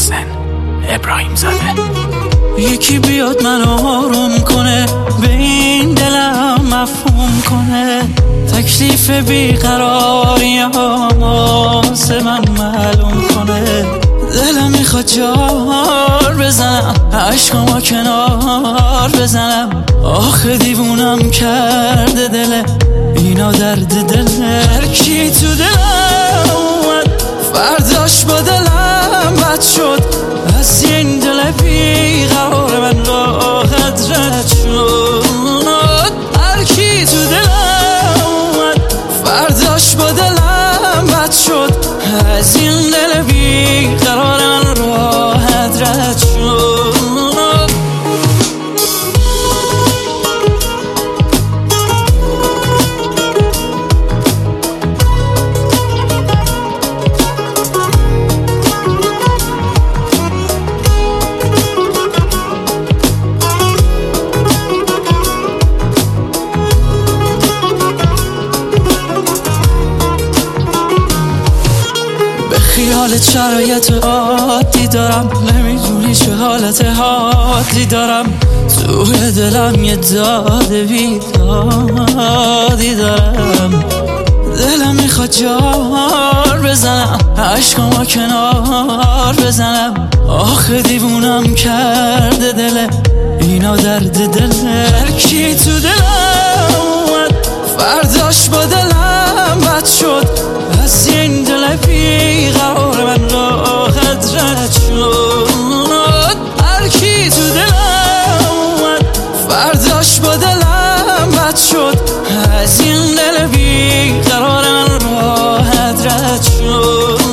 محسن ابراهیم زاده. یکی بیاد منو آروم کنه، به این دلم مفهوم کنه، تکلیف بیقراری واسه من معلوم کنه. دلم میخواد جار بزنم، عشقامو کنار بزنم، آخه دیوونم کرده دل اینا درد دله. هر کی تو دلم اومد فرداش با دلم بد شد، از این دل بیقرار من راحت رد شد. هر کی تو دلم اومد فرداش با دلم بد شد، از این دل بیقرار من راحت رد شد. خیالت شرایط عادی دارم، نمیدونی چه حالت حادی دارم، توی دلم یه داد بیدادی دارم. دلم میخواد جار بزنم، عشقامو کنار بزنم، آخه دیوونم کرده دل اینا درد دله. هر کی تو دلم اومد فرداش با دلم بد شد، از این دل بیقرار من راحت رد شد. هر کی تو دلم اومد فرداش با دلم بد شد، از این دل بیقرار من راحت رد شد.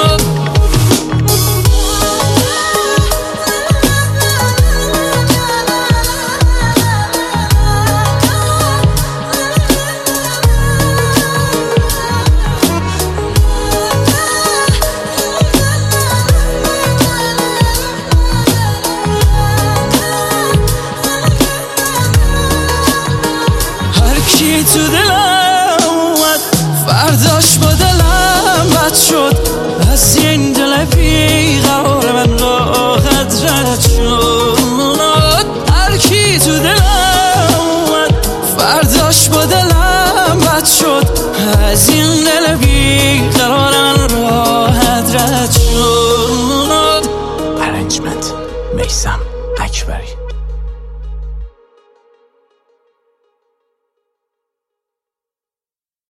کی تو دلم اومد فرداش با دلم بد شد، از این دل بیقرار من راحت رد شد. هر کی تو دلم اومد فرداش با دلم بد شد، از این دل بیقرار